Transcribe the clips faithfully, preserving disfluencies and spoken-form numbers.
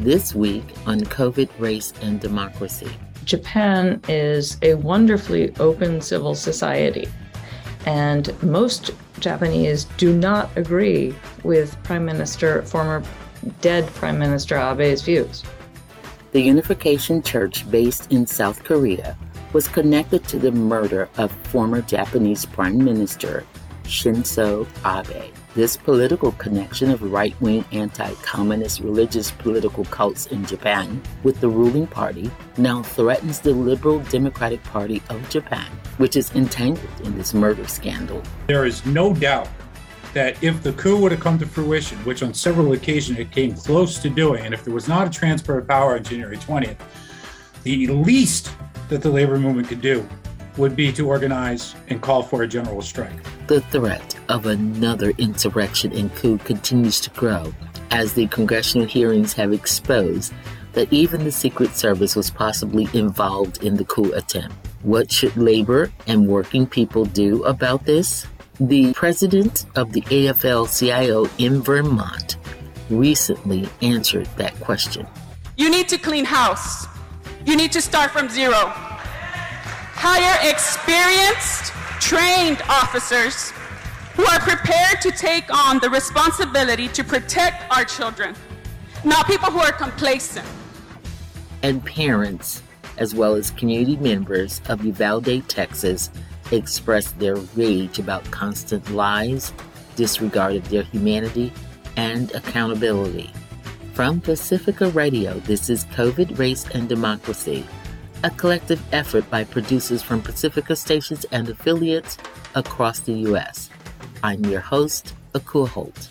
This week on COVID, Race, and Democracy. Japan is a wonderfully open civil society, and most Japanese do not agree with Prime Minister, former dead Prime Minister Abe's views. The Unification Church, based in South Korea, was connected to the murder of former Japanese Prime Minister Shinzo Abe. This political connection of right-wing anti-communist religious political cults in Japan with the ruling party now threatens the Liberal Democratic Party of Japan, which is entangled in this murder scandal. There is no doubt that if the coup would have come to fruition, which on several occasions it came close to doing, and if there was not a transfer of power on January twentieth, the least that the labor movement could do would be to organize and call for a general strike. The threat of another insurrection and coup continues to grow as the congressional hearings have exposed that even the Secret Service was possibly involved in the coup attempt. What should labor and working people do about this? The president of the A F L C I O in Vermont recently answered that question. You need to clean house. You need to start from zero. Hire experienced, trained officers who are prepared to take on the responsibility to protect our children, not people who are complacent. And parents, as well as community members of Uvalde, Texas, expressed their rage about constant lies, disregard of their humanity, and accountability. From Pacifica Radio, this is COVID, Race, and Democracy, a collective effort by producers from Pacifica stations and affiliates across the U S. I'm your host, Akua Holt.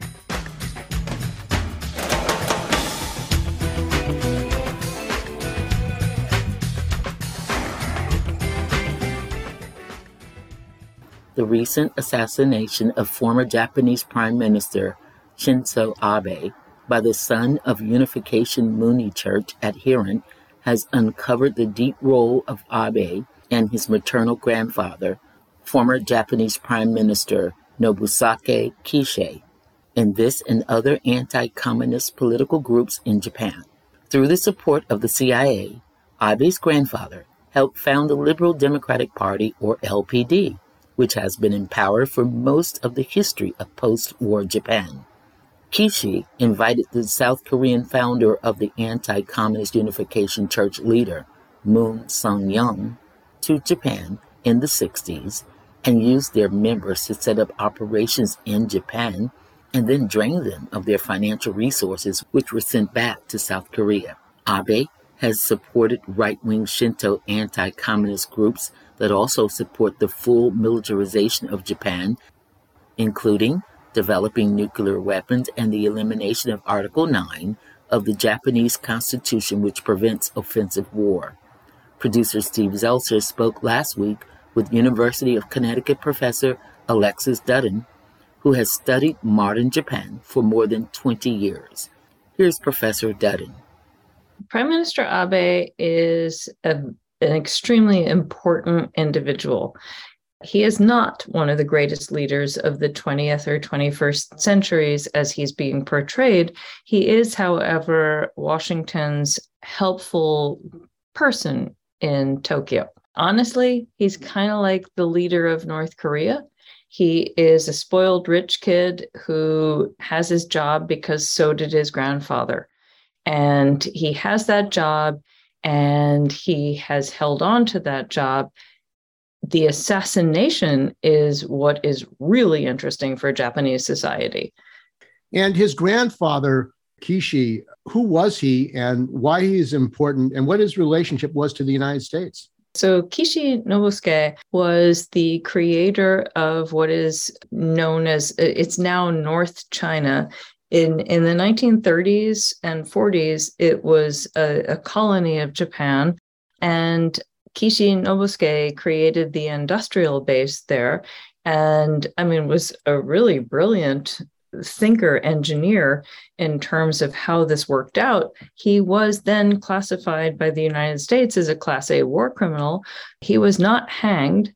The recent assassination of former Japanese Prime Minister Shinzo Abe by the son of Unification Mooni Church adherent has uncovered the deep role of Abe and his maternal grandfather, former Japanese Prime Minister Nobusake Kishi, in this and other anti-communist political groups in Japan. Through the support of the C I A, Abe's grandfather helped found the Liberal Democratic Party, or L P D, which has been in power for most of the history of post-war Japan. Kishi invited the South Korean founder of the anti-communist Unification Church leader, Moon Sung-young, to Japan in the sixties and used their members to set up operations in Japan and then drain them of their financial resources, which were sent back to South Korea. Abe has supported right-wing Shinto anti-communist groups that also support the full militarization of Japan, including developing nuclear weapons and the elimination of Article nine of the Japanese Constitution, which prevents offensive war. Producer Steve Zeltzer spoke last week with University of Connecticut professor Alexis Dutton, who has studied modern Japan for more than twenty years. Here's Professor Dutton. Prime Minister Abe is a, an extremely important individual. He is not one of the greatest leaders of the twentieth or twenty-first centuries as he's being portrayed. He is, however, Washington's helpful person in Tokyo. Honestly, he's kind of like the leader of North Korea. He is a spoiled rich kid who has his job because so did his grandfather. And he has that job and he has held on to that job. The assassination is what is really interesting for Japanese society. And his grandfather, Kishi, who was he and why he is important and what his relationship was to the United States? So Kishi Nobusuke was the creator of what is known as, it's now North China. In, in the nineteen thirties and forties, it was a, a colony of Japan, and Kishi Nobusuke created the industrial base there, and I mean, was a really brilliant thinker, engineer in terms of how this worked out. He was then classified by the United States as a Class A war criminal. He was not hanged,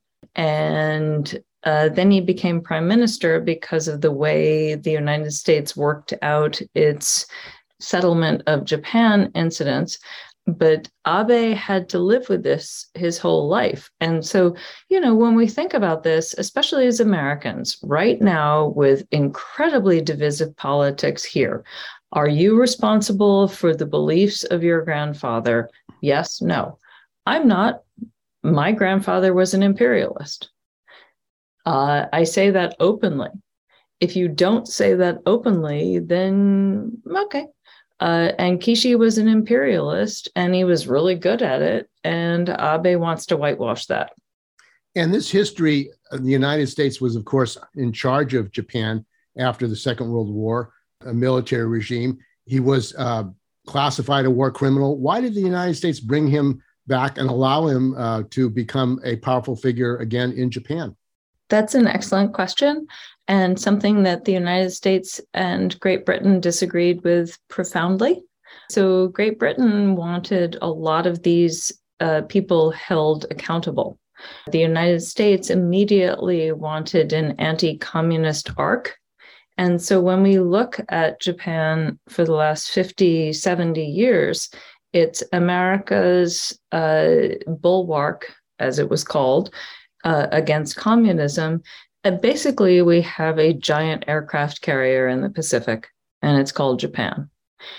and uh, then he became prime minister because of the way the United States worked out its settlement of Japan incidents. But Abe had to live with this his whole life. And so, you know, when we think about this, especially as Americans, right now with incredibly divisive politics here, are you responsible for the beliefs of your grandfather? Yes, no. I'm not. My grandfather was an imperialist. Uh, I say that openly. If you don't say that openly, then okay. Uh, and Kishi was an imperialist, and he was really good at it. And Abe wants to whitewash that. And this history, the United States was, of course, in charge of Japan after the Second World War, a military regime. He was uh, classified a war criminal. Why did the United States bring him back and allow him uh, to become a powerful figure again in Japan? That's an excellent question, and something that the United States and Great Britain disagreed with profoundly. So Great Britain wanted a lot of these uh, people held accountable. The United States immediately wanted an anti-communist arc. And so when we look at Japan for the last fifty, seventy years, it's America's uh, bulwark, as it was called, Uh, against communism. And basically, we have a giant aircraft carrier in the Pacific, and it's called Japan.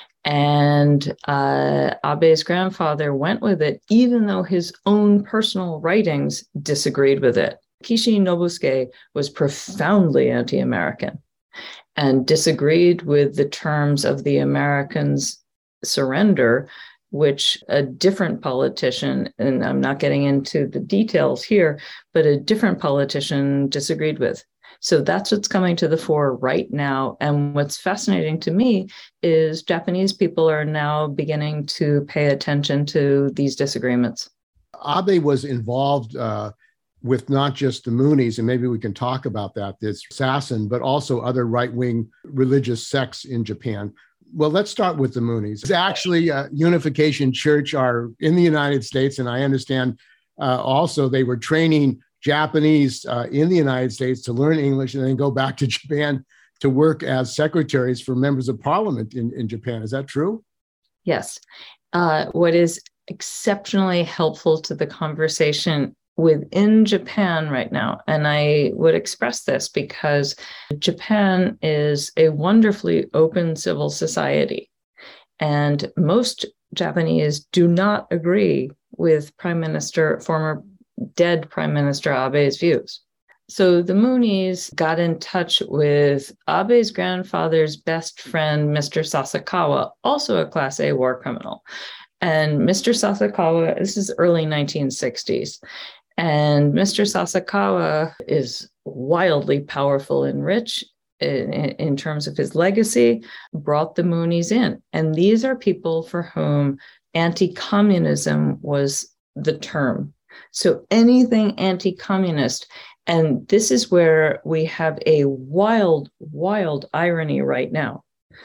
And uh, Abe's grandfather went with it, even though his own personal writings disagreed with it. Kishi Nobusuke was profoundly anti-American and disagreed with the terms of the Americans' surrender, which a different politician, and I'm not getting into the details here, but a different politician disagreed with. So that's what's coming to the fore right now. And what's fascinating to me is Japanese people are now beginning to pay attention to these disagreements. Abe was involved uh, with not just the Moonies, and maybe we can talk about that, this assassin, but also other right-wing religious sects in Japan. Well, let's start with the Moonies. It's actually uh, Unification Church are in the United States, and I understand uh, also they were training Japanese uh, in the United States to learn English and then go back to Japan to work as secretaries for members of parliament in, in Japan. Is that true? Yes. Uh, what is exceptionally helpful to the conversation within Japan right now, and I would express this because Japan is a wonderfully open civil society, and most Japanese do not agree with Prime Minister, former dead Prime Minister Abe's views. So the Moonies got in touch with Abe's grandfather's best friend, Mister Sasakawa, also a Class A war criminal. And Mister Sasakawa, this is early nineteen sixties, and Mister Sasakawa is wildly powerful and rich in, in terms of his legacy, brought the Moonies in. And these are people for whom anti-communism was the term. So anything anti-communist. And this is where we have a wild, wild irony right now.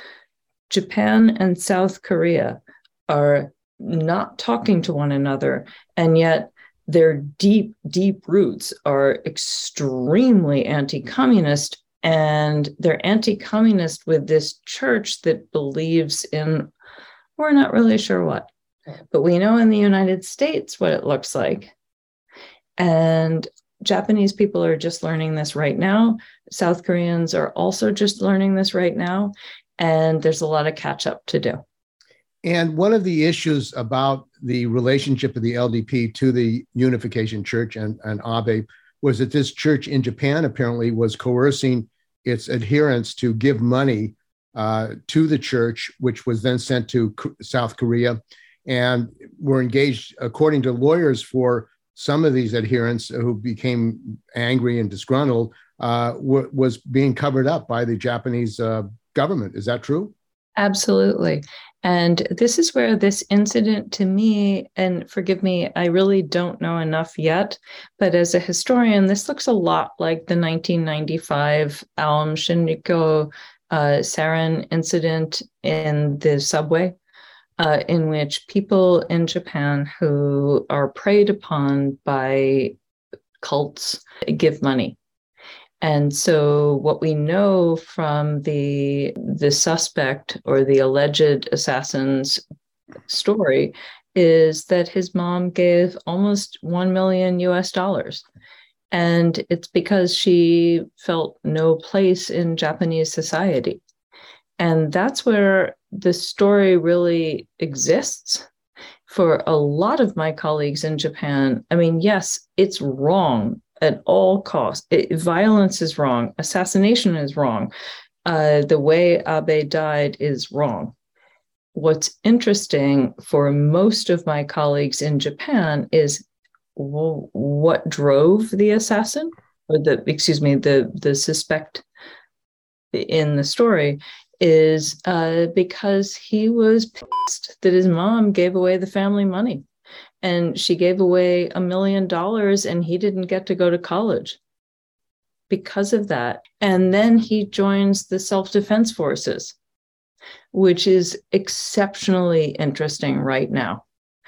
Japan and South Korea are not talking to one another, and yet their deep, deep roots are extremely anti-communist, and they're anti-communist with this church that believes in, we're not really sure what, but we know in the United States what it looks like. And Japanese people are just learning this right now. South Koreans are also just learning this right now, and there's a lot of catch up to do. And one of the issues about the relationship of the L D P to the Unification Church and, and Abe was that this church in Japan apparently was coercing its adherents to give money uh, to the church, which was then sent to South Korea, and were engaged, according to lawyers for some of these adherents who became angry and disgruntled, uh, w- was being covered up by the Japanese uh, government. Is that true? Absolutely. And this is where this incident to me, and forgive me, I really don't know enough yet, but as a historian, this looks a lot like the nineteen ninety-five Aum Shinrikyo uh, sarin incident in the subway, uh, in which people in Japan who are preyed upon by cults give money. And so what we know from the, the suspect or the alleged assassin's story is that his mom gave almost one million U S dollars. And it's because she felt no place in Japanese society. And that's where the story really exists for a lot of my colleagues in Japan. I mean, yes, it's wrong at all costs. It, violence is wrong. Assassination is wrong. Uh, the way Abe died is wrong. What's interesting for most of my colleagues in Japan is well, what drove the assassin, or the, excuse me, the, the suspect in the story is uh, because he was pissed that his mom gave away the family money. And she gave away a million dollars and he didn't get to go to college because of that. And then he joins the self-defense forces, which is exceptionally interesting right now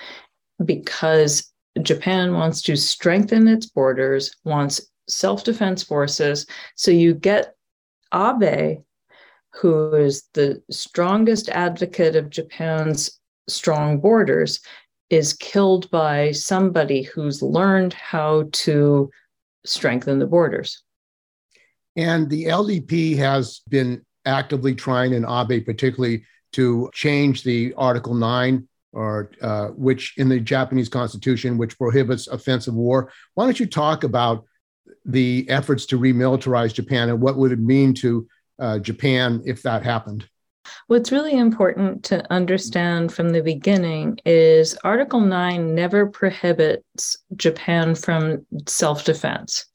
because Japan wants to strengthen its borders, wants self-defense forces. So you get Abe, who is the strongest advocate of Japan's strong borders, is killed by somebody who's learned how to strengthen the borders. And the L D P has been actively trying, in Abe particularly, to change the Article nine, or uh, which in the Japanese Constitution, which prohibits offensive war. Why don't you talk about the efforts to remilitarize Japan and what would it mean to uh, Japan if that happened? What's really important to understand from the beginning is Article nine never prohibits Japan from self-defense.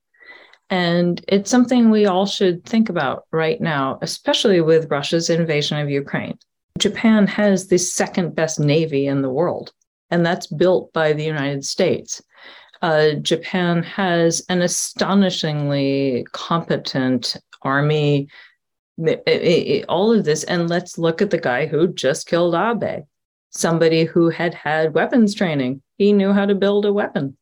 And it's something we all should think about right now, especially with Russia's invasion of Ukraine. Japan has the second best navy in the world, and that's built by the United States. Uh, Japan has an astonishingly competent army, It, it, all of this. And let's look at the guy who just killed Abe, somebody who had had weapons training. He knew how to build a weapon.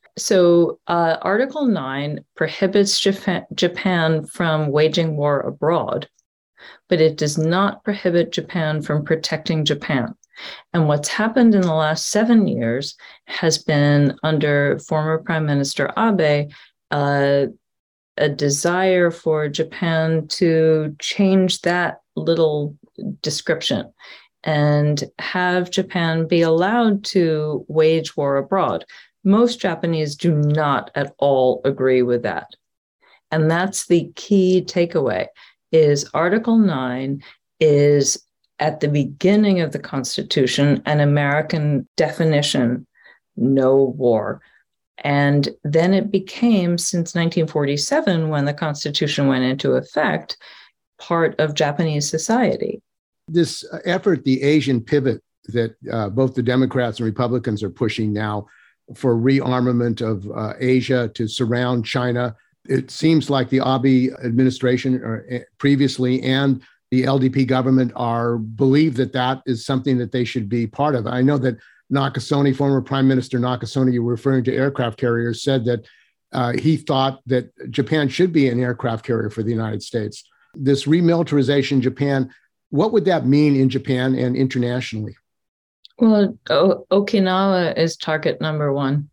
So uh, Article nine prohibits Japan, Japan from waging war abroad, but it does not prohibit Japan from protecting Japan. And what's happened in the last seven years has been, under former Prime Minister Abe, uh, a desire for Japan to change that little description and have Japan be allowed to wage war abroad. Most Japanese do not at all agree with that. And that's the key takeaway, is Article nine is at the beginning of the Constitution an American definition, no war. And then it became, since nineteen forty-seven, when the Constitution went into effect, part of Japanese society. This effort, the Asian pivot that uh, both the Democrats and Republicans are pushing now for rearmament of uh, Asia to surround China, it seems like the Abe administration or, uh, previously and the L D P government are believe that that is something that they should be part of. I know that Nakasone, former Prime Minister Nakasone, you were referring to aircraft carriers, said that uh, he thought that Japan should be an aircraft carrier for the United States. This remilitarization in Japan, what would that mean in Japan and internationally? Well, o- Okinawa is target number one.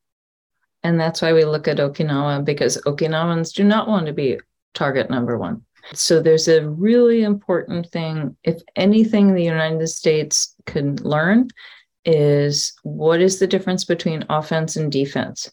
And that's why we look at Okinawa, because Okinawans do not want to be target number one. So there's a really important thing, if anything the United States can learn, is what is the difference between offense and defense?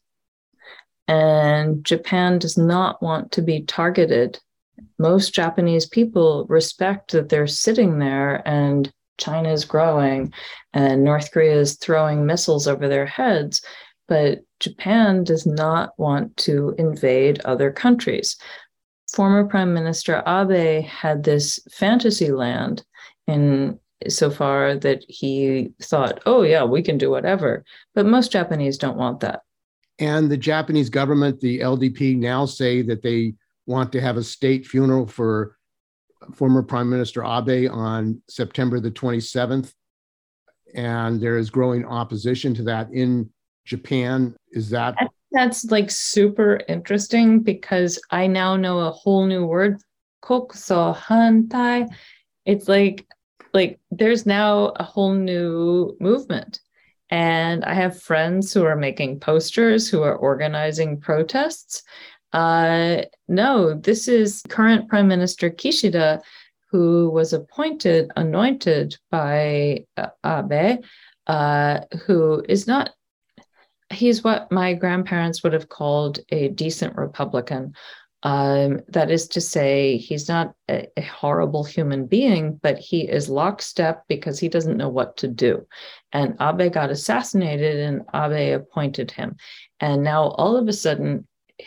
And Japan does not want to be targeted. Most Japanese people respect that they're sitting there and China is growing and North Korea is throwing missiles over their heads, but Japan does not want to invade other countries. Former Prime Minister Abe had this fantasy land in so far that he thought, oh, yeah, we can do whatever. But most Japanese don't want that. And the Japanese government, the L D P, now say that they want to have a state funeral for former Prime Minister Abe on September the twenty-seventh. And there is growing opposition to that in Japan. Is that that's like super interesting because I now know a whole new word, kokuso hantai. It's like, like there's now a whole new movement. And I have friends who are making posters, who are organizing protests. Uh, no, this is current Prime Minister Kishida, who was appointed, anointed by uh, Abe, uh, who is not, he's what my grandparents would have called a decent Republican. Um, that is to say, he's not a, a horrible human being, but he is lockstep because he doesn't know what to do. And Abe got assassinated and Abe appointed him. And now all of a sudden,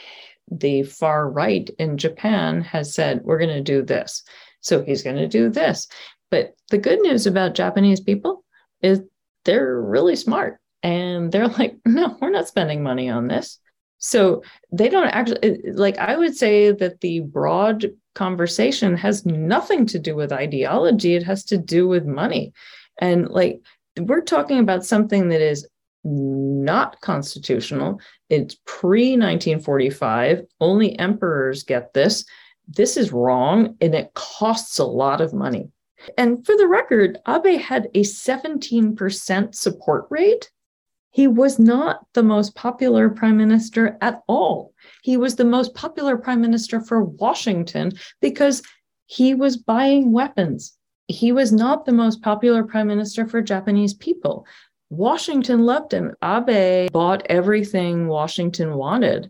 the far right in Japan has said, we're going to do this. So he's going to do this. But the good news about Japanese people is they're really smart. And they're like, no, we're not spending money on this. So they don't actually, like, I would say that the broad conversation has nothing to do with ideology. It has to do with money. And like, we're talking about something that is not constitutional. It's pre nineteen forty-five. Only emperors get this. This is wrong, and it costs a lot of money. And for the record, Abe had a seventeen percent support rate. He was not the most popular prime minister at all. He was the most popular prime minister for Washington because he was buying weapons. He was not the most popular prime minister for Japanese people. Washington loved him. Abe bought everything Washington wanted.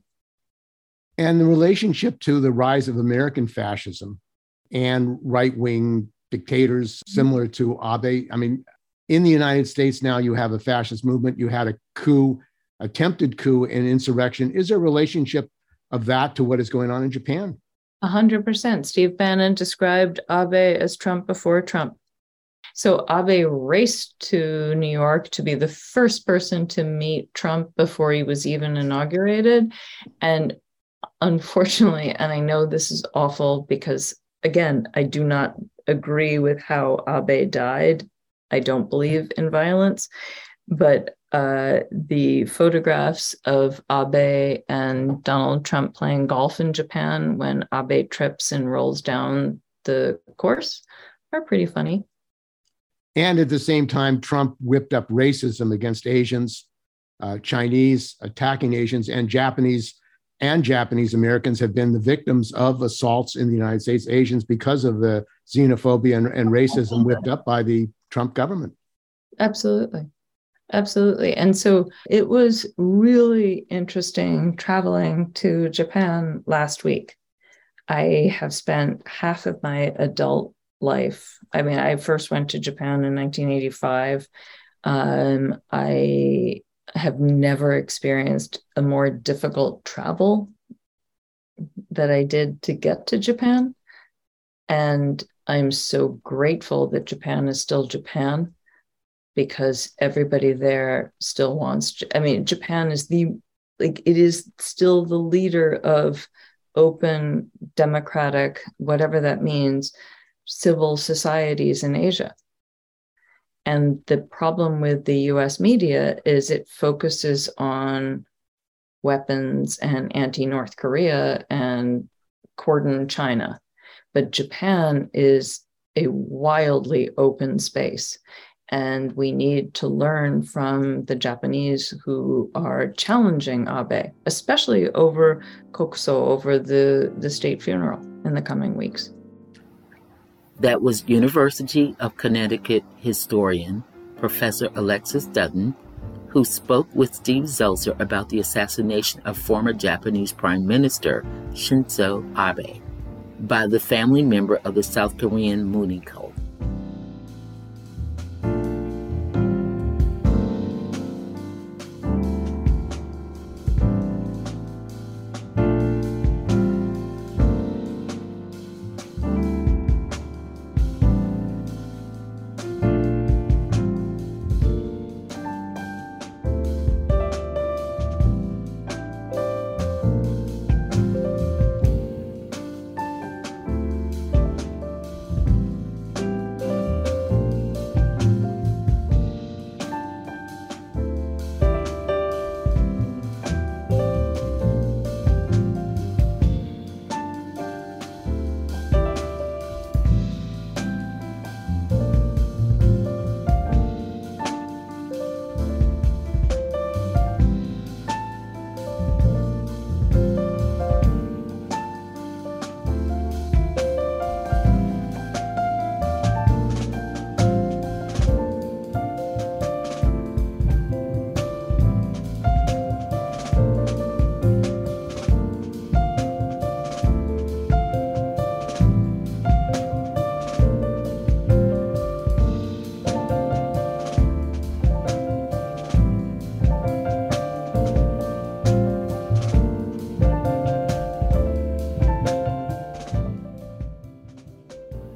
And the relationship to the rise of American fascism and right-wing dictators similar to Abe, I mean, in the United States now, you have a fascist movement. You had a coup, attempted coup and insurrection. Is there a relationship of that to what is going on in Japan? A hundred percent. Steve Bannon described Abe as Trump before Trump. So Abe raced to New York to be the first person to meet Trump before he was even inaugurated. And unfortunately, and I know this is awful because, again, I do not agree with how Abe died. I don't believe in violence, but uh, the photographs of Abe and Donald Trump playing golf in Japan when Abe trips and rolls down the course are pretty funny. And at the same time, Trump whipped up racism against Asians, uh, Chinese, attacking Asians, and Japanese and Japanese Americans have been the victims of assaults in the United States, Asians, because of the xenophobia and, and racism whipped up by the Trump government. Absolutely. Absolutely. And so it was really interesting traveling to Japan last week. I have spent half of my adult life. I mean, I first went to Japan in nineteen eighty-five. Um, I have never experienced a more difficult travel that I did to get to Japan. And I'm so grateful that Japan is still Japan because everybody there still wants, I mean, Japan is the, like, it is still the leader of open, democratic, whatever that means, civil societies in Asia. And the problem with the U S media is it focuses on weapons and anti-North Korea and cordon China. But Japan is a wildly open space. And we need to learn from the Japanese who are challenging Abe, especially over kokuso, over the, the state funeral in the coming weeks. That was University of Connecticut historian, Professor Alexis Dutton, who spoke with Steve Zeltzer about the assassination of former Japanese Prime Minister Shinzo Abe by the family member of the South Korean Moon cult.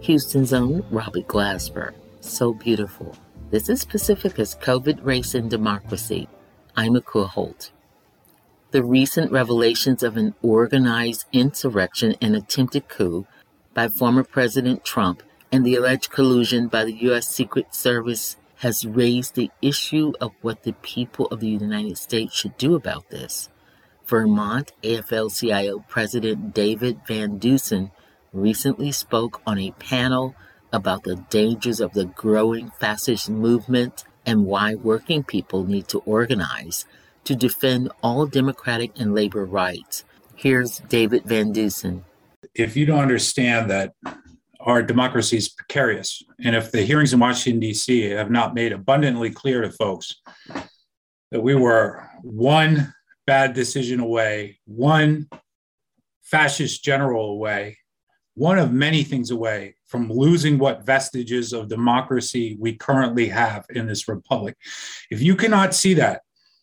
Houston's own Robert Glasper. So beautiful. This is Pacifica's COVID, Race, and Democracy. I'm Akua Holt. The recent revelations of an organized insurrection and attempted coup by former President Trump and the alleged collusion by the U S Secret Service has raised the issue of what the people of the United States should do about this. Vermont A F L C I O President David Van Dusen recently spoke on a panel about the dangers of the growing fascist movement and why working people need to organize to defend all democratic and labor rights. Here's David Van Dusen. If you don't understand that our democracy is precarious, and if the hearings in Washington, D C have not made abundantly clear to folks that we were one bad decision away, one fascist general away, one of many things away from losing what vestiges of democracy we currently have in this republic. If you cannot see that,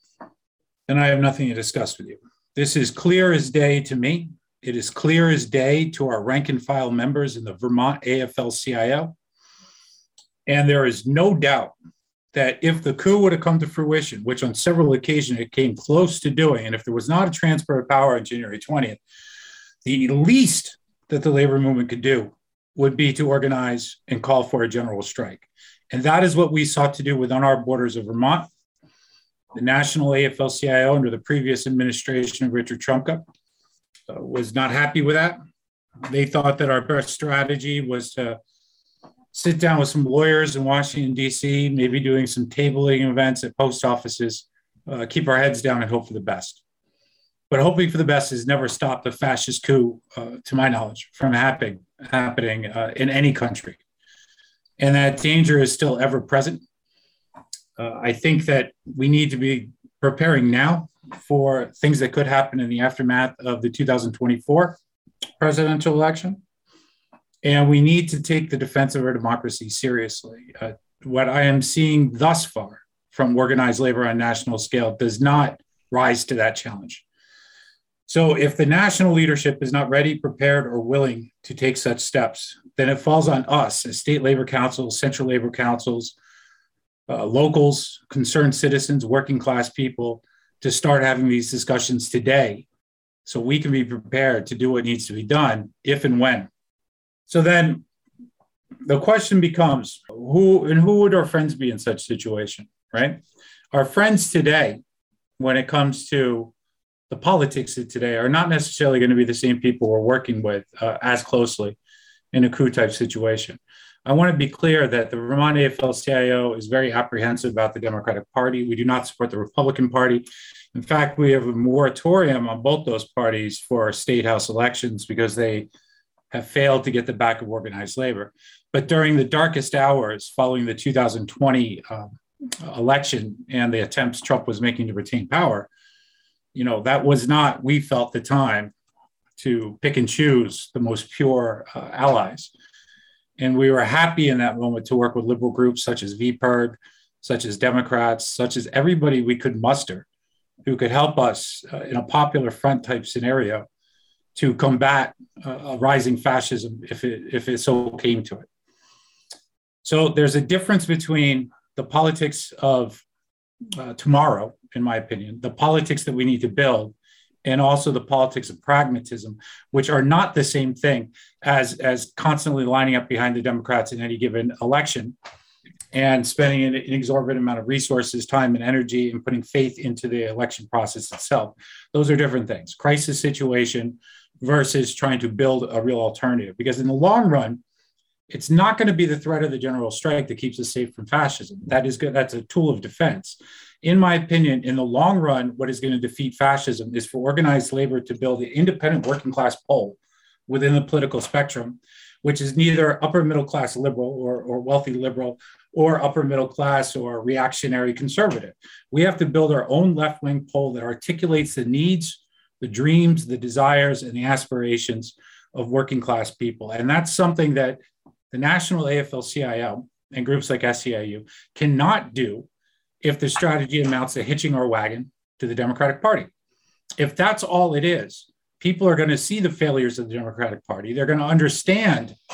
then I have nothing to discuss with you. This is clear as day to me. It is clear as day to our rank and file members in the Vermont A F L C I O. And there is no doubt that if the coup would have come to fruition, which on several occasions it came close to doing, and if there was not a transfer of power on January twentieth, the least that the labor movement could do would be to organize and call for a general strike. And that is what we sought to do within our borders of Vermont. The National A F L C I O under the previous administration of Richard Trumka uh, was not happy with that. They thought that our best strategy was to sit down with some lawyers in Washington, D C, maybe doing some tabling events at post offices, uh, keep our heads down and hope for the best. But hoping for the best has never stopped a fascist coup, uh, to my knowledge, from happening, happening uh, in any country. And that danger is still ever present. Uh, I think that we need to be preparing now for things that could happen in the aftermath of the two thousand twenty-four presidential election. And we need to take the defense of our democracy seriously. Uh, what I am seeing thus far from organized labor on a national scale does not rise to that challenge. So if the national leadership is not ready, prepared, or willing to take such steps, then it falls on us as state labor councils, central labor councils, uh, locals, concerned citizens, working class people to start having these discussions today so we can be prepared to do what needs to be done if and when. So then the question becomes, who and who would our friends be in such situation, right? Our friends today, when it comes to the politics of today, are not necessarily going to be the same people we're working with uh, as closely in a coup type situation. I want to be clear that the Vermont A F L C I O is very apprehensive about the Democratic Party. We do not support the Republican Party. In fact, we have a moratorium on both those parties for state house elections because they have failed to get the back of organized labor. But during the darkest hours following the two thousand twenty uh, election and the attempts Trump was making to retain power, you know, that was not, we felt, the time to pick and choose the most pure uh, allies. And we were happy in that moment to work with liberal groups such as V P I R G, such as Democrats, such as everybody we could muster who could help us uh, in a popular front type scenario to combat uh, rising fascism if it, if it so came to it. So there's a difference between the politics of uh, tomorrow, in my opinion, the politics that we need to build, and also the politics of pragmatism, which are not the same thing as, as constantly lining up behind the Democrats in any given election and spending an, an exorbitant amount of resources, time, and energy and putting faith into the election process itself. Those are different things. Crisis situation versus trying to build a real alternative. Because in the long run, it's not going to be the threat of the general strike that keeps us safe from fascism. That is good. That's a tool of defense. In my opinion, in the long run, what is going to defeat fascism is for organized labor to build an independent working class pole within the political spectrum, which is neither upper middle class liberal or, or wealthy liberal or upper middle class or reactionary conservative. We have to build our own left-wing pole that articulates the needs, the dreams, the desires, and the aspirations of working class people. And that's something that the National A F L C I O and groups like S E I U cannot do if the strategy amounts to hitching our wagon to the Democratic Party. If that's all it is, people are going to see the failures of the Democratic Party. They're going to understand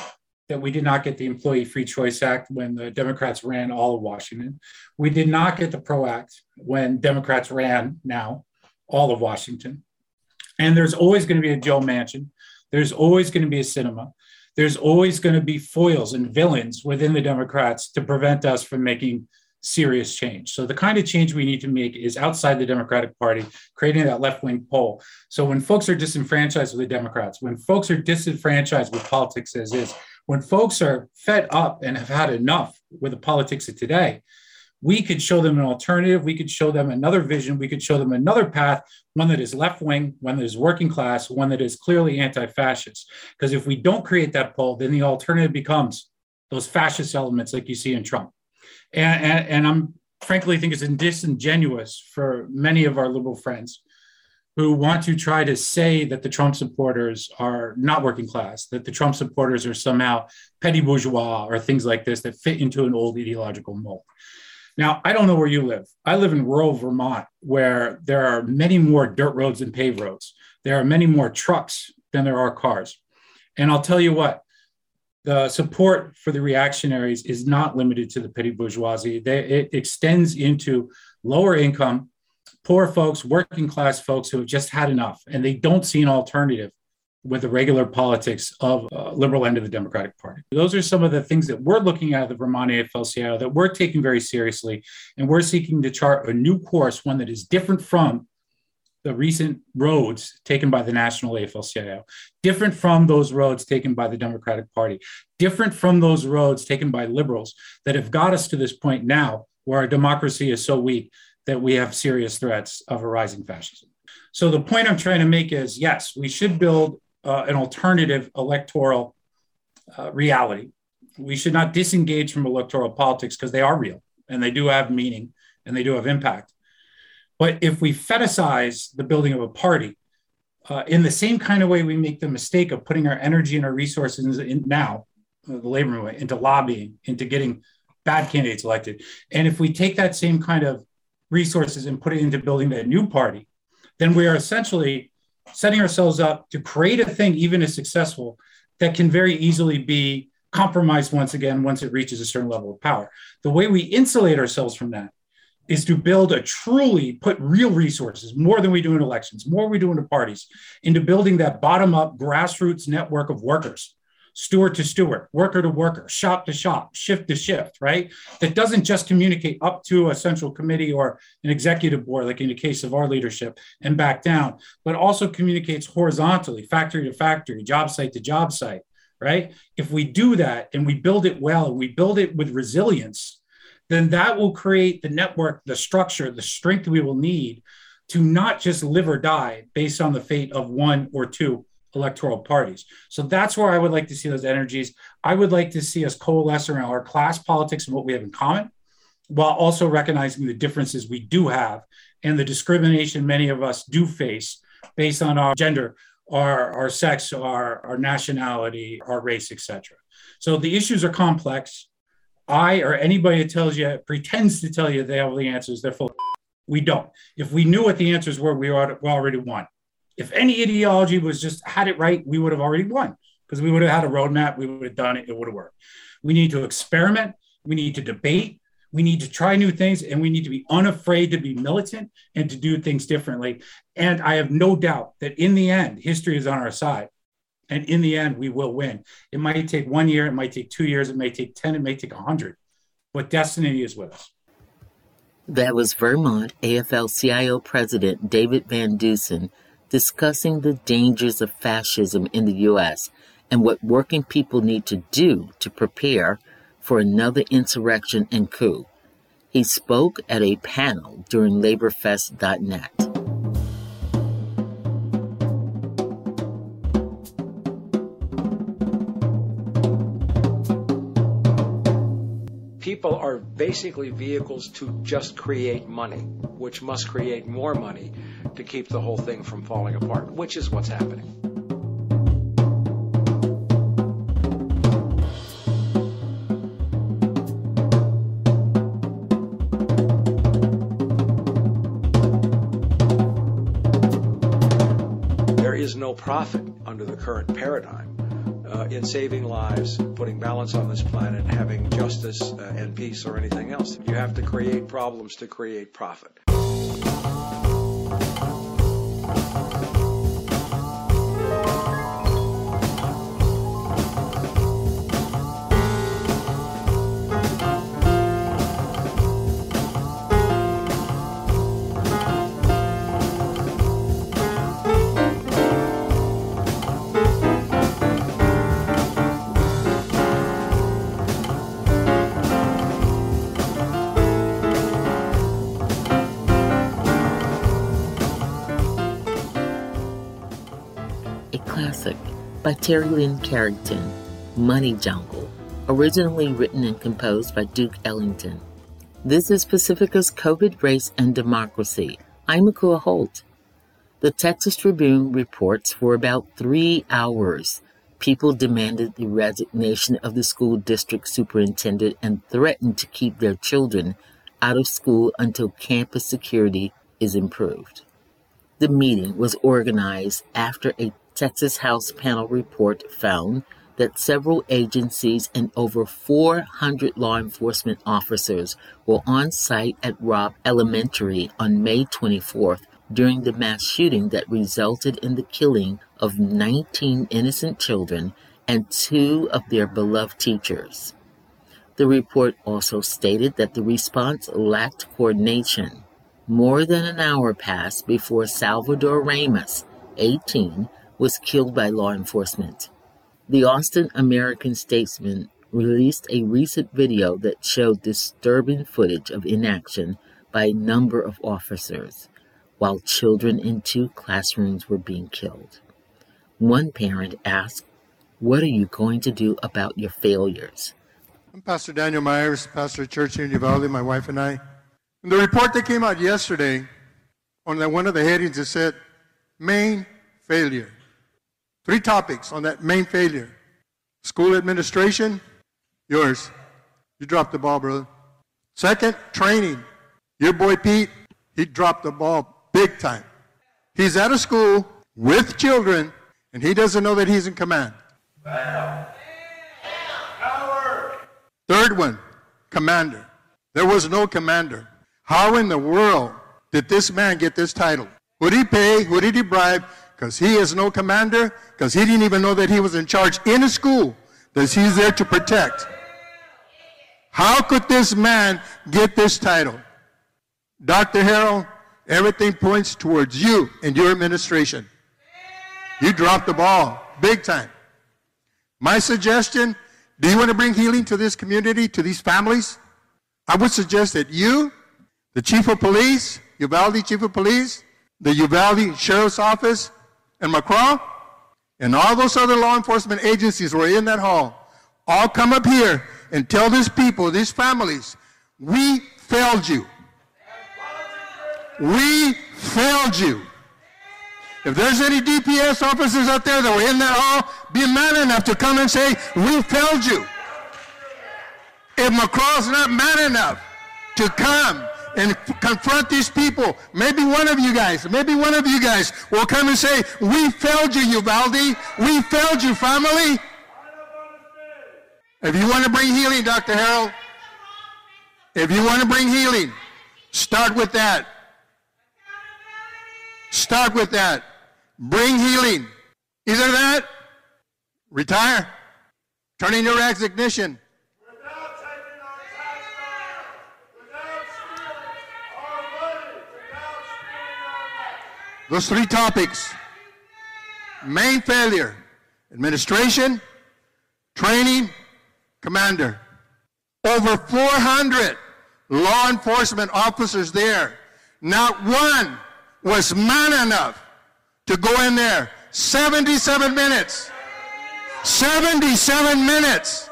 that we did not get the Employee Free Choice Act when the Democrats ran all of Washington. We did not get the PRO Act when Democrats ran now all of Washington. And there's always going to be a Joe Manchin. There's always going to be a Sinema. There's always going to be foils and villains within the Democrats to prevent us from making serious change. So the kind of change we need to make is outside the Democratic Party, creating that left-wing pole. So when folks are disenfranchised with the Democrats, when folks are disenfranchised with politics as is, when folks are fed up and have had enough with the politics of today, we could show them an alternative. We could show them another vision. We could show them another path, one that is left-wing, one that is working class, one that is clearly anti-fascist. Because if we don't create that pole, then the alternative becomes those fascist elements like you see in Trump. And, and, and I'm frankly think it's disingenuous for many of our liberal friends who want to try to say that the Trump supporters are not working class, that the Trump supporters are somehow petty bourgeois or things like this that fit into an old ideological mold. Now, I don't know where you live. I live in rural Vermont, where there are many more dirt roads than paved roads. There are many more trucks than there are cars. And I'll tell you what, the support for the reactionaries is not limited to the petty bourgeoisie. They, it extends into lower income, poor folks, working class folks who have just had enough, and they don't see an alternative with the regular politics of uh, liberal end of the Democratic Party. Those are some of the things that we're looking at at the Vermont A F L C I O that we're taking very seriously, and we're seeking to chart a new course, one that is different from the recent roads taken by the National A F L C I O, different from those roads taken by the Democratic Party, different from those roads taken by liberals that have got us to this point now where our democracy is so weak that we have serious threats of a rising fascism. So the point I'm trying to make is, yes, we should build uh, an alternative electoral uh, reality. We should not disengage from electoral politics because they are real and they do have meaning and they do have impact. But if we fetishize the building of a party uh, in the same kind of way we make the mistake of putting our energy and our resources in now, uh, the labor movement, into lobbying, into getting bad candidates elected. And if we take that same kind of resources and put it into building that new party, then we are essentially setting ourselves up to create a thing, even as successful, that can very easily be compromised once again, once it reaches a certain level of power. The way we insulate ourselves from that is to build a truly, put real resources, more than we do in elections, more we do into parties, into building that bottom-up grassroots network of workers, steward to steward, worker to worker, shop to shop, shift to shift, right? That doesn't just communicate up to a central committee or an executive board, like in the case of our leadership, and back down, but also communicates horizontally, factory to factory, job site to job site, right? If we do that and we build it well, and we build it with resilience, then that will create the network, the structure, the strength we will need to not just live or die based on the fate of one or two electoral parties. So that's where I would like to see those energies. I would like to see us coalesce around our class politics and what we have in common, while also recognizing the differences we do have and the discrimination many of us do face based on our gender, our, our sex, our, our nationality, our race, et cetera. So the issues are complex. I or anybody that tells you, pretends to tell you they have all the answers, they're full of shit. We don't. If we knew what the answers were, we already won. If any ideology was just had it right, we would have already won, because we would have had a roadmap. We would have done it. It would have worked. We need to experiment. We need to debate. We need to try new things, and we need to be unafraid to be militant and to do things differently. And I have no doubt that in the end, history is on our side. And in the end, we will win. It might take one year. It might take two years. It may take ten. It may take one hundred. But destiny is with us. That was Vermont A F L C I O President David Van Dusen discussing the dangers of fascism in the U S and what working people need to do to prepare for another insurrection and coup. He spoke at a panel during labor fest dot net. People are basically vehicles to just create money, which must create more money to keep the whole thing from falling apart, which is what's happening. There is no profit under the current paradigm uh, in saving lives, putting balance on this planet, having justice uh, and peace or anything else. You have to create problems to create profit. By Terry Lynn Carrington, Money Jungle, originally written and composed by Duke Ellington. This is Pacifica's COVID, Race, and Democracy. I'm Akua Holt. The Texas Tribune reports for about three hours, people demanded the resignation of the school district superintendent and threatened to keep their children out of school until campus security is improved. The meeting was organized after a Texas House panel report found that several agencies and over four hundred law enforcement officers were on site at Robb Elementary on May twenty-fourth during the mass shooting that resulted in the killing of nineteen innocent children and two of their beloved teachers. The report also stated that the response lacked coordination. More than an hour passed before Salvador Ramos, eighteen, was killed by law enforcement. The Austin American-Statesman released a recent video that showed disturbing footage of inaction by a number of officers, while children in two classrooms were being killed. One parent asked, "What are you going to do about your failures?" I'm Pastor Daniel Myers, pastor of church here in Uvalde, my wife and I. And the report that came out yesterday, on the, one of the headings, it said, main failure. Three topics on that main failure. School administration, yours. You dropped the ball, brother. Second, training. Your boy Pete, he dropped the ball big time. He's at a school with children, and he doesn't know that he's in command. Third one, commander. There was no commander. How in the world did this man get this title? Who did he pay? Who did he bribe? Because he is no commander, because he didn't even know that he was in charge in a school that he's there to protect. How could this man get this title? Doctor Harrell, everything points towards you and your administration. You dropped the ball big time. My suggestion, do you want to bring healing to this community, to these families? I would suggest that you, the chief of police, Uvalde chief of police, the Uvalde Sheriff's Office, and McCraw, and all those other law enforcement agencies who are in that hall, all come up here and tell these people, these families, we failed you. We failed you. If there's any D P S officers out there that were in that hall, be man enough to come and say, we failed you. If McCraw's not man enough to come and confront these people, maybe one of you guys, maybe one of you guys will come and say, we failed you, Uvalde. We failed you, family. If you want to bring healing, Doctor Harrell, if you want to bring healing, start with that. Start with that. Bring healing. Either that, retire, turn in your resignation. Those three topics, main failure, administration, training, commander. Over four hundred law enforcement officers there. Not one was man enough to go in there. seventy-seven minutes. seventy-seven minutes.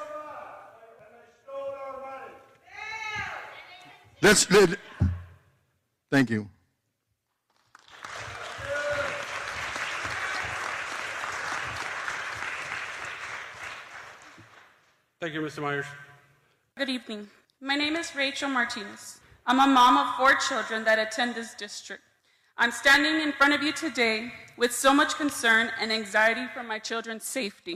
Let's, thank you. Thank you, Mister Myers. Good evening. My name is Rachel Martinez. I'm a mom of four children that attend this district. I'm standing in front of you today with so much concern and anxiety for my children's safety.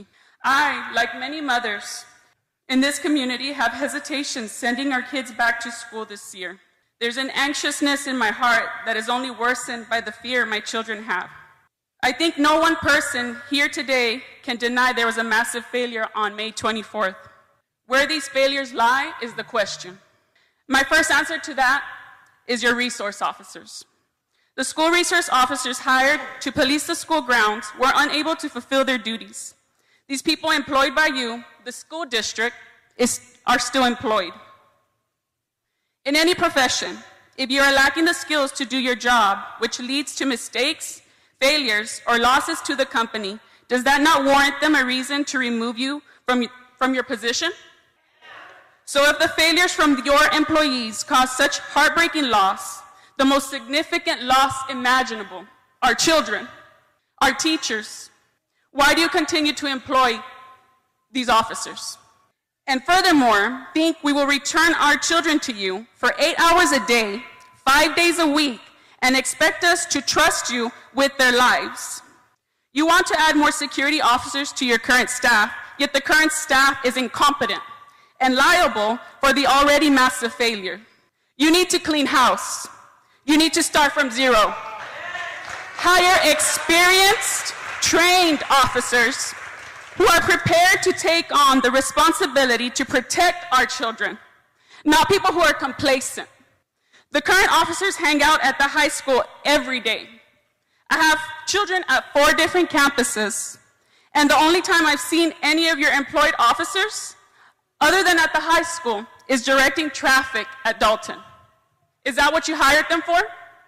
I, like many mothers in this community, have hesitations sending our kids back to school this year. There's an anxiousness in my heart that is only worsened by the fear my children have. I think no one person here today can deny there was a massive failure on May twenty-fourth. Where these failures lie is the question. My first answer to that is your resource officers. The school resource officers hired to police the school grounds were unable to fulfill their duties. These people employed by you, the school district, is, are still employed. In any profession, if you are lacking the skills to do your job, which leads to mistakes, failures, or losses to the company, does that not warrant them a reason to remove you from, from your position? So if the failures from your employees cause such heartbreaking loss, the most significant loss imaginable, our children, our teachers, why do you continue to employ these officers? And furthermore, think we will return our children to you for eight hours a day, five days a week, and expect us to trust you with their lives. You want to add more security officers to your current staff, yet the current staff is incompetent and liable for the already massive failure. You need to clean house. You need to start from zero. Hire experienced, trained officers who are prepared to take on the responsibility to protect our children, not people who are complacent. The current officers hang out at the high school every day. I have children at four different campuses, and the only time I've seen any of your employed officers, other than at the high school, is directing traffic at Dalton. Is that what you hired them for?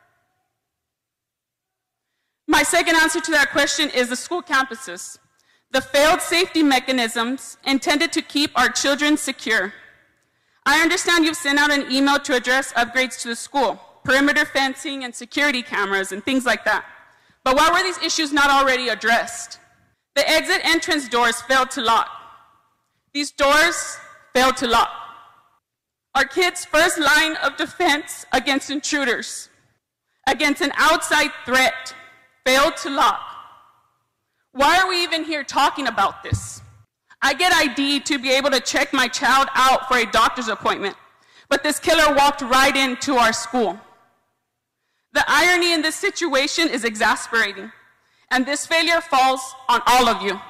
My second answer to that question is the school campuses. The failed safety mechanisms intended to keep our children secure. I understand you've sent out an email to address upgrades to the school, perimeter fencing and security cameras and things like that. But why were these issues not already addressed? The exit entrance doors failed to lock. These doors failed to lock. Our kids' first line of defense against intruders, against an outside threat, failed to lock. Why are we even here talking about this? I get I D to be able to check my child out for a doctor's appointment, but this killer walked right into our school. The irony in this situation is exasperating, and this failure falls on all of you.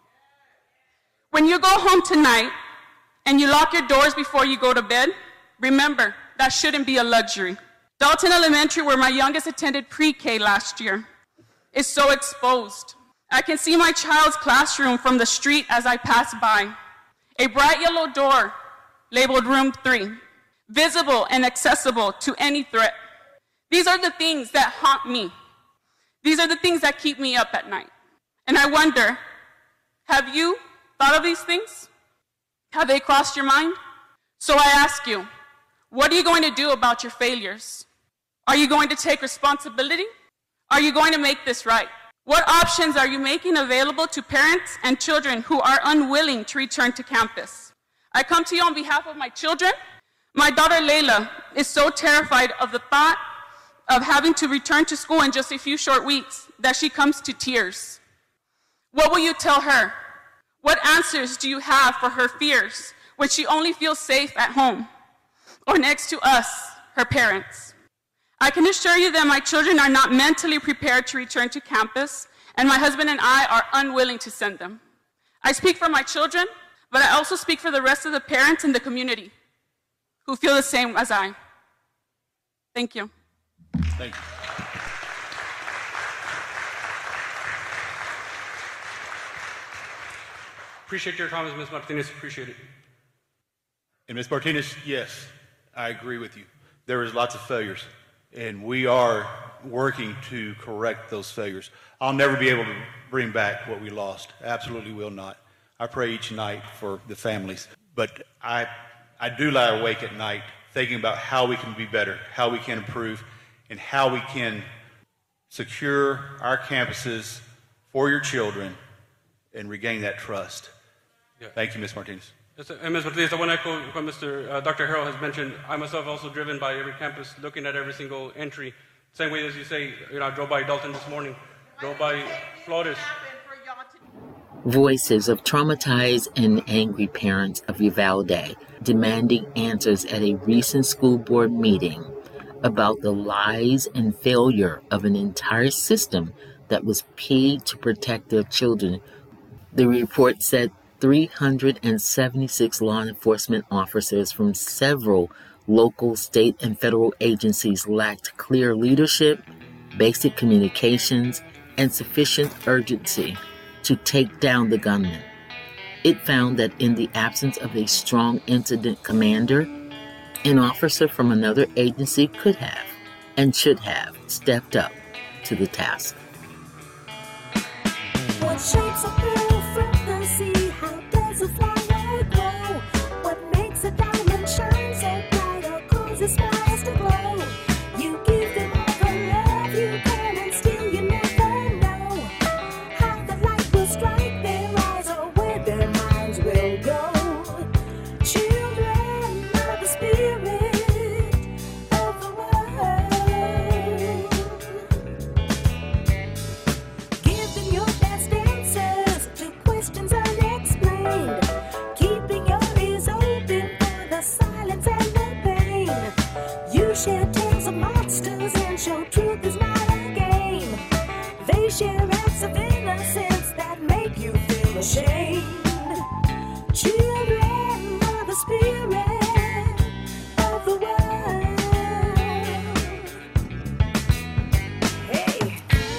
When you go home tonight and you lock your doors before you go to bed, remember, that shouldn't be a luxury. Dalton Elementary, where my youngest attended pre-K last year, is so exposed. I can see my child's classroom from the street as I pass by. A bright yellow door labeled room three, visible and accessible to any threat. These are the things that haunt me. These are the things that keep me up at night. And I wonder, have you thought of these things? Have they crossed your mind? So I ask you, what are you going to do about your failures? Are you going to take responsibility? Are you going to make this right? What options are you making available to parents and children who are unwilling to return to campus? I come to you on behalf of my children. My daughter Layla is so terrified of the thought of having to return to school in just a few short weeks that she comes to tears. What will you tell her? What answers do you have for her fears when she only feels safe at home or next to us, her parents? I can assure you that my children are not mentally prepared to return to campus, and my husband and I are unwilling to send them. I speak for my children, but I also speak for the rest of the parents in the community who feel the same as I. Thank you. Thank you. Appreciate your comments, Miz Martinez. Appreciate it. And Miz Martinez, yes, I agree with you. There is lots of failures, and we are working to correct those failures. I'll never be able to bring back what we lost. Absolutely will not. I pray each night for the families. But I, I do lie awake at night thinking about how we can be better, how we can improve, and how we can secure our campuses for your children and regain that trust. Yeah. Thank you, Miz Martinez. Yes, and Miz Martinez, I want to echo what Mister Uh, Doctor Harrell has mentioned. I myself also driven by every campus, looking at every single entry. Same way as you say, you know, I drove by Dalton this morning, drove by Flores. Voices of traumatized and angry parents of Uvalde demanding answers at a recent school board meeting about the lies and failure of an entire system that was paid to protect their children. The report said three hundred seventy-six law enforcement officers from several local, state, and federal agencies lacked clear leadership, basic communications, and sufficient urgency to take down the gunman. It found that in the absence of a strong incident commander, an officer from another agency could have and should have stepped up to the task. What shapes a pearl from the sea? How does a flower grow? What makes a diamond shine so bright or causes stars to glow? You give them all the love you can and still you never know how the light will strike their eyes or where their minds will go. Children of the spirit of the world. Give them your best answers to questions unexplained. Keeping your ears open for the silence and the pain. You share tales of monsters and show truth is not a game. They share acts of innocence that make you feel ashamed. Children of the spirit of the world. Hey.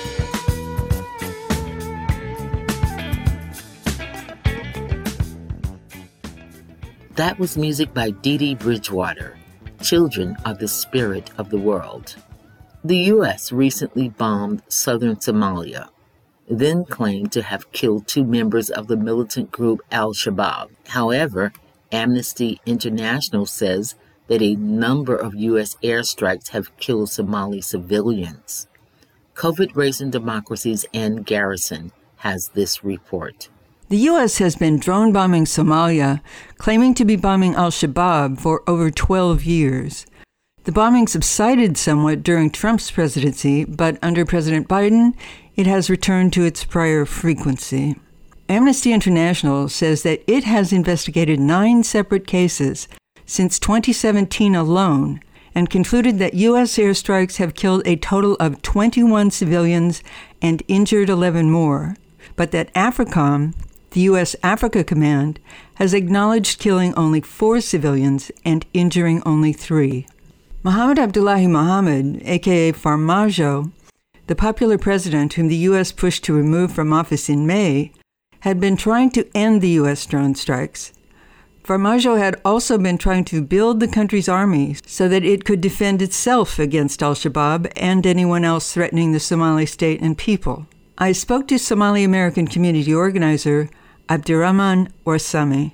That was music by Dee Dee Bridgewater, Children of the Spirit of the World. The U S recently bombed southern Somalia, then claimed to have killed two members of the militant group Al-Shabaab. However, Amnesty International says that a number of U S airstrikes have killed Somali civilians. COVID Raising Democracies and Garrison has this report. The U S has been drone bombing Somalia, claiming to be bombing al-Shabaab for over twelve years. The bombing subsided somewhat during Trump's presidency, but under President Biden, it has returned to its prior frequency. Amnesty International says that it has investigated nine separate cases since twenty seventeen alone and concluded that U S airstrikes have killed a total of twenty-one civilians and injured eleven more, but that AFRICOM, the U S Africa Command, has acknowledged killing only four civilians and injuring only three. Mohammed Abdullahi Mohammed, a k a. Farmajo, the popular president whom the U S pushed to remove from office in May, had been trying to end the U S drone strikes. Farmajo had also been trying to build the country's army so that it could defend itself against al-Shabaab and anyone else threatening the Somali state and people. I spoke to Somali American community organizer Abdirahman Warsame.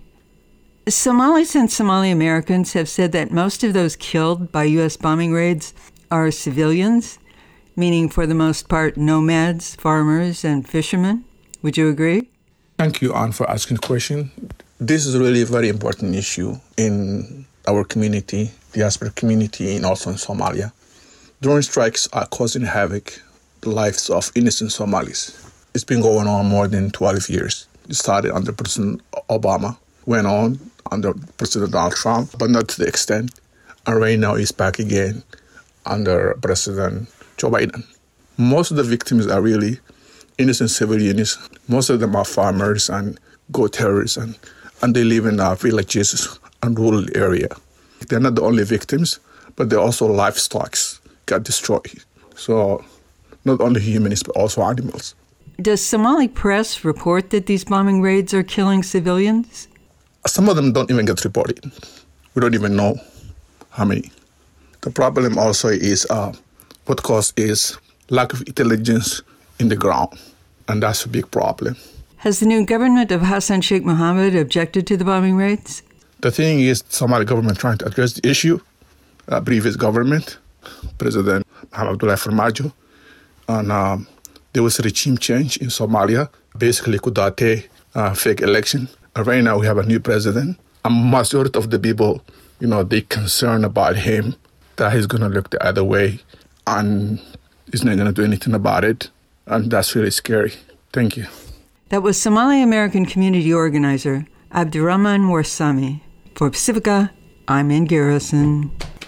Somalis and Somali Americans have said that most of those killed by U S bombing raids are civilians, meaning for the most part nomads, farmers, and fishermen. Would you agree? Thank you, Anne, for asking the question. This is really a very important issue in our community, diaspora community, and also in Somalia. Drone strikes are causing havoc the lives of innocent Somalis. It's been going on more than twelve years. It started under President Obama, went on under President Donald Trump, but not to the extent. And right now it's back again under President Joe Biden. Most of the victims are really innocent civilians. Most of them are farmers and goat terrorists, and, and they live in uh, villages and rural area. They're not the only victims, but they're also livestock got destroyed. So not only humans, but also animals. Does Somali press report that these bombing raids are killing civilians? Some of them don't even get reported. We don't even know how many. The problem also is uh, what cause is lack of intelligence in the ground, and that's a big problem. Has the new government of Hassan Sheikh Mohammed objected to the bombing raids? The thing is, the Somali government trying to address the issue. Uh, previous government, President Mohammed Abdullahi Farmajo, and um, there was a regime change in Somalia, basically Kudate, uh, fake election. And right now we have a new president. A majority of the people, you know, they concerned about him, that he's going to look the other way and he's not going to do anything about it. And that's really scary. Thank you. That was Somali American community organizer Abdurrahman Warsame. For Pacifica, I'm Ann Garrison.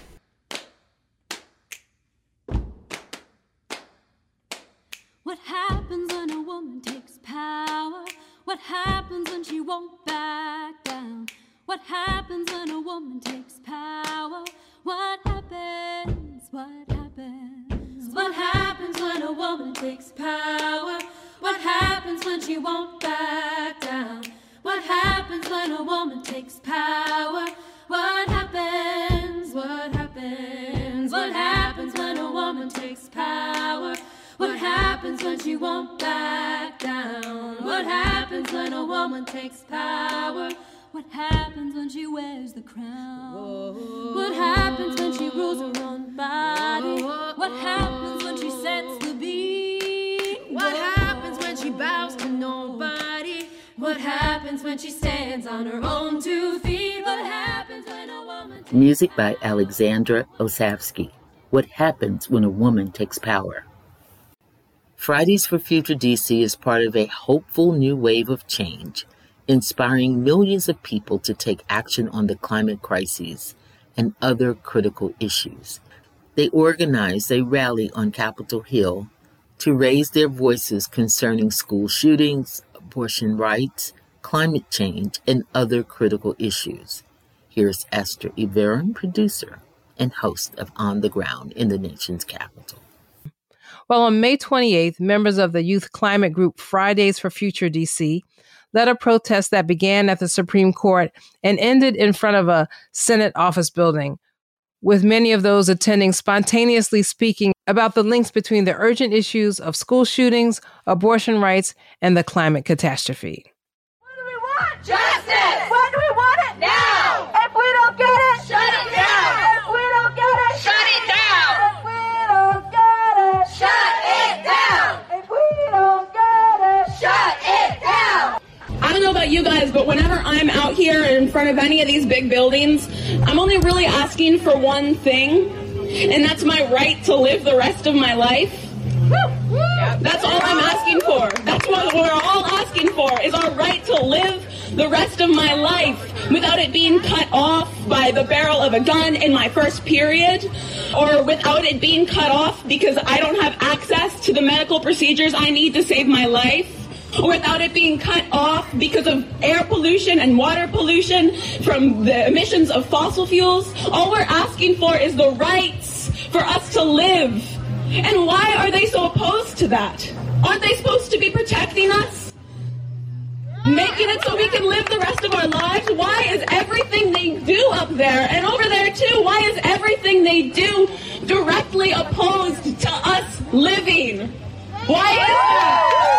What happens when a woman takes power? What happens when she won't back down? What happens when a woman takes power? What happens? What happens? What happens when a woman takes power? What happens when she won't back down? What happens when a woman takes power? What happens? What happens? What happens when a woman takes power? What happens when she won't back down? What happens when a woman takes power? What happens when she wears the crown? What happens when she rules her own body? What happens when she sets the beat? What happens when she bows to nobody? What happens when she stands on her own two feet? What happens when a woman... Music by Alexandra Osavsky. What happens when a woman takes power? Fridays for Future D C is part of a hopeful new wave of change, inspiring millions of people to take action on the climate crises and other critical issues. They organize a rally on Capitol Hill to raise their voices concerning school shootings, abortion rights, climate change, and other critical issues. Here's Esther Iverin, producer and host of On the Ground in the nation's capital. Well, on May twenty-eighth, members of the youth climate group Fridays for Future D C led a protest that began at the Supreme Court and ended in front of a Senate office building, with many of those attending spontaneously speaking about the links between the urgent issues of school shootings, abortion rights, and the climate catastrophe. What do we want? Justice! When do we want it? Now! If we don't get it, shut it down! If we don't get it, shut it down! If we don't get it, shut it down! If we don't get it, shut it down! I don't know about you guys, but whenever I'm out here in front of any of these big buildings, I'm only really asking for one thing, and that's my right to live the rest of my life. That's all I'm asking for. That's what we're all asking for, is our right to live the rest of my life without it being cut off by the barrel of a gun in my first period, or without it being cut off because I don't have access to the medical procedures I need to save my life, or without it being cut off because of air pollution and water pollution from the emissions of fossil fuels. All we're asking for is the rights for us to live. And why are they so opposed to that? Aren't they supposed to be protecting us? Making it so we can live the rest of our lives? Why is everything they do up there and over there too, why is everything they do directly opposed to us living? Why is that?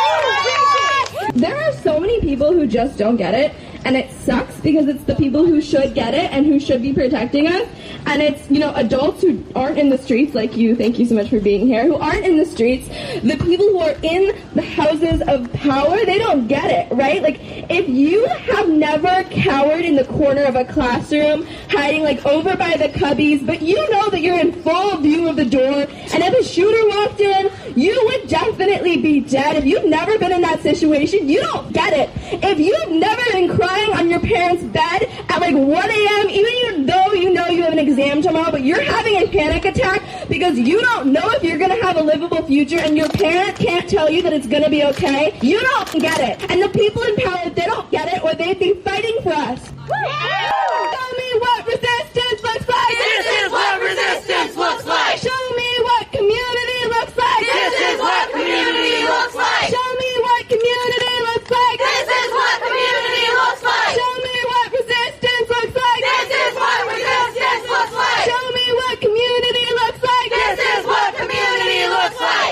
There are so many people who just don't get it, and it sucks because it's the people who should get it and who should be protecting us. And it's, you know, adults who aren't in the streets, like you, thank you so much for being here, who aren't in the streets, the people who are in the houses of power, they don't get it, right? Like, if you have never cowered in the corner of a classroom, hiding, like, over by the cubbies, but you know that you're in full view of the door, and if a shooter walked in, you would definitely be dead. If you've never been in that situation, you don't get it. If you've never been crying on your parents' bed at, like, one a.m., even though you know you have an exam tomorrow, but you're having a panic attack because you don't know if you're going to have a livable future and your parent can't tell you that it's going to be okay, you don't get it. And the people in power, they don't get it, or they'd be fighting for us. Yeah. Show me what resistance looks like. This is what resistance looks like. Show me what community looks like. This is what community looks like. Show me what community looks like. This is what community looks like. Show me what resistance looks like. This is what resistance looks like. Show me what community looks like. This is what community looks like.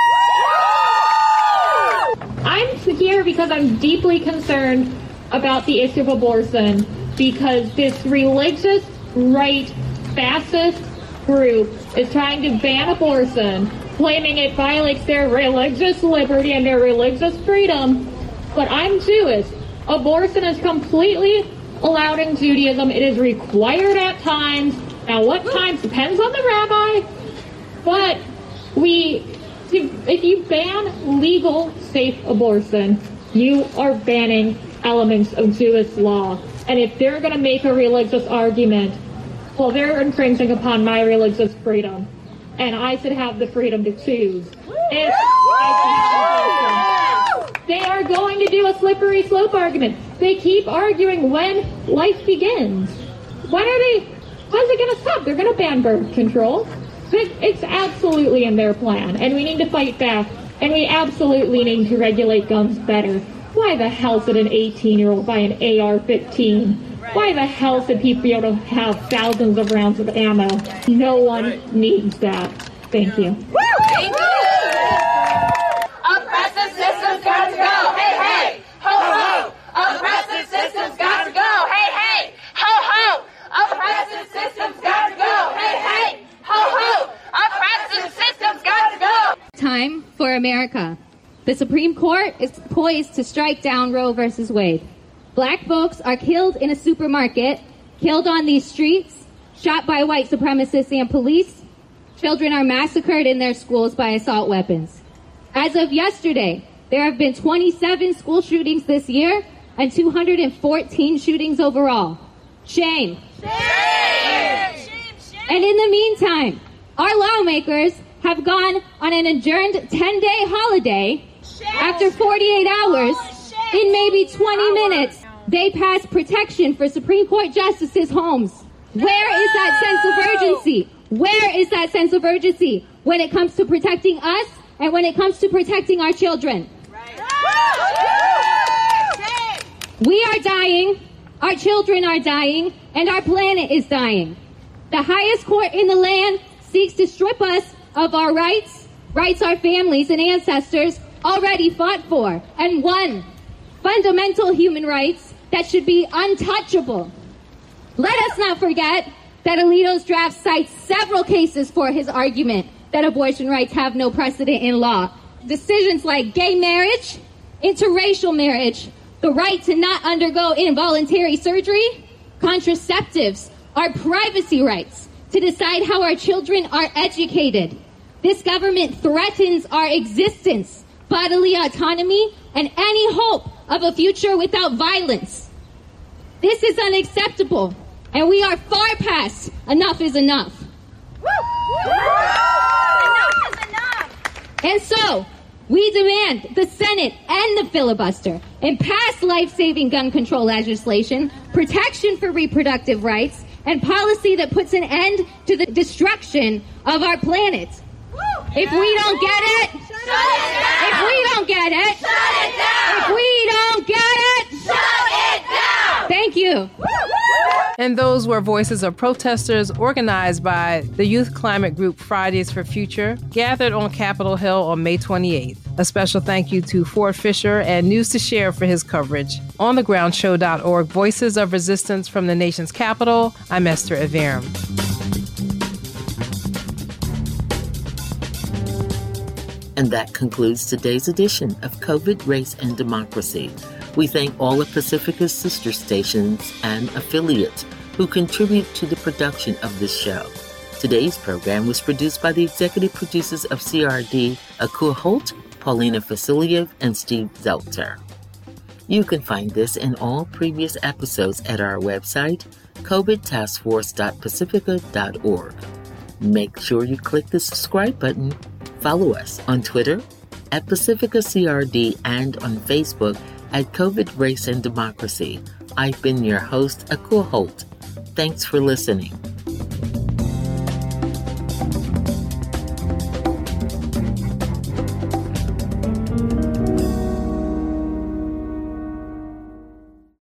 I'm here because I'm deeply concerned about the issue of abortion, because this religious right fascist group is trying to ban abortion, claiming it violates their religious liberty and their religious freedom. But I'm Jewish. Abortion is completely allowed in Judaism. It is required at times. Now, what times depends on the rabbi, but we, if you ban legal, safe abortion, you are banning elements of Jewish law. And if they're going to make a religious argument, well, they're infringing upon my religious freedom. And I should have the freedom to choose. If I can have a they are going to do a slippery slope argument. They keep arguing when life begins. When are they, when's it going to stop? They're going to ban birth control. It's absolutely in their plan. And we need to fight back. And we absolutely need to regulate guns better. Why the hell should an eighteen-year-old buy an A R fifteen? Why the hell should people be able to have thousands of rounds of ammo? No one needs that. Thank you. Thank you. Oppressive systems got to go. Hey, hey. Ho, ho. Oppressive systems got to go. Hey, hey. Ho, ho. Oppressive systems got to go. Hey, hey. Ho, ho. Oppressive systems got to go. Time for America. The Supreme Court is poised to strike down Roe versus Wade. Black folks are killed in a supermarket, killed on these streets, shot by white supremacists and police. Children are massacred in their schools by assault weapons. As of yesterday, there have been twenty-seven school shootings this year and two hundred fourteen shootings overall. Shame. Shame. Shame. And in the meantime, our lawmakers have gone on an adjourned ten-day holiday. After forty-eight hours, in maybe twenty minutes, they passed protection for Supreme Court justices' homes. Where is that sense of urgency? Where is that sense of urgency when it comes to protecting us and when it comes to protecting our children? We are dying, our children are dying, and our planet is dying. The highest court in the land seeks to strip us of our rights, rights our families and ancestors already fought for and won, fundamental human rights that should be untouchable. Let us not forget that Alito's draft cites several cases for his argument that abortion rights have no precedent in law. Decisions like gay marriage, interracial marriage, the right to not undergo involuntary surgery, contraceptives, our privacy rights to decide how our children are educated. This government threatens our existence, bodily autonomy, and any hope of a future without violence. This is unacceptable, and we are far past enough is enough. Enough is enough. And so, we demand the Senate end the filibuster and pass life-saving gun control legislation, protection for reproductive rights, and policy that puts an end to the destruction of our planet. If we don't get it, shut it down. If we don't get it, shut it down. If we don't get it, shut it down. Thank you. And those were voices of protesters organized by the youth climate group Fridays for Future, gathered on Capitol Hill on May twenty-eighth. A special thank you to Ford Fisher and News to Share for his coverage. On the ground show dot org, Voices of Resistance from the Nation's Capital, I'm Esther Iverem. And that concludes today's edition of COVID, Race, and Democracy. We thank all of Pacifica's sister stations and affiliates who contribute to the production of this show. Today's program was produced by the executive producers of C R D, Akua Holt, Paulina Vasiliev, and Steve Zelter. You can find this and all previous episodes at our website, covid task force dot pacifica dot org. Make sure you click the subscribe button. Follow us on Twitter at Pacifica C R D and on Facebook at COVID, Race, and Democracy. I've been your host, Akua Holt. Thanks for listening.